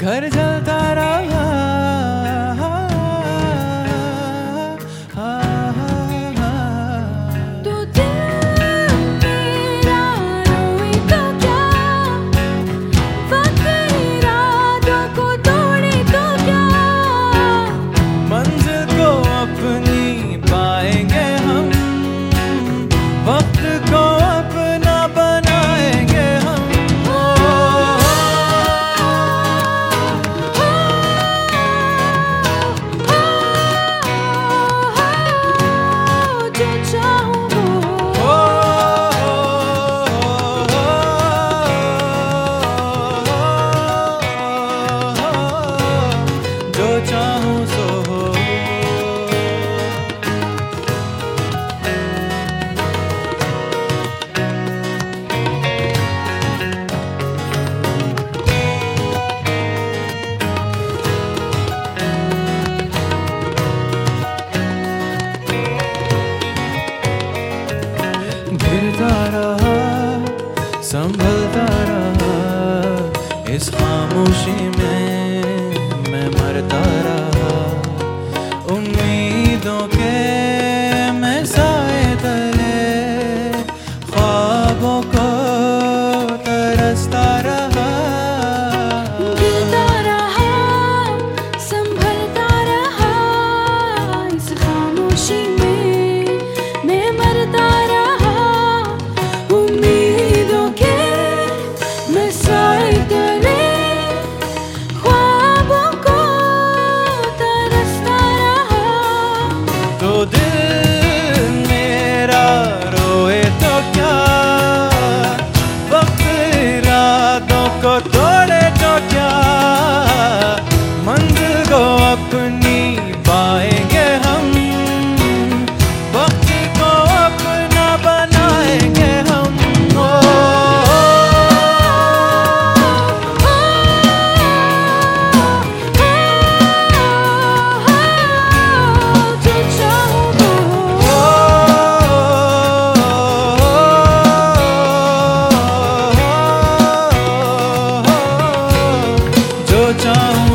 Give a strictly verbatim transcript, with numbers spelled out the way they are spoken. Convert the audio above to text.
घर जलता रहा। तो दिल मेरा रोए तो क्या, वक्त इरादों को तोड़े तो क्या, मंजिल को अपनी पाएंगे हम, वक्त को अपना बनाएंगे हम। जो चाहूं वो, जो चाहूं सो हो। गिरता रहा, संभलता रहा, इस खामोशी में मैं मरता रहा। उम्मीदों के मैं साए तले, ख्वाबों को तरसता रहा। गिरता रहा, संभलता रहा, इस खामोशी में मैं मरता रहा। उम्मीदों के मैं साए तले, ख्वाबों को तरसता रहा। तो दिल मेरा रोए तो क्या, वक्त इरादों को तोड़े तो क्या, मंजिल को अपनी पाएंगे हम, वक्त को अपना बनाएंगे हम। ओ, जो चाहूं वो, जो चाहूं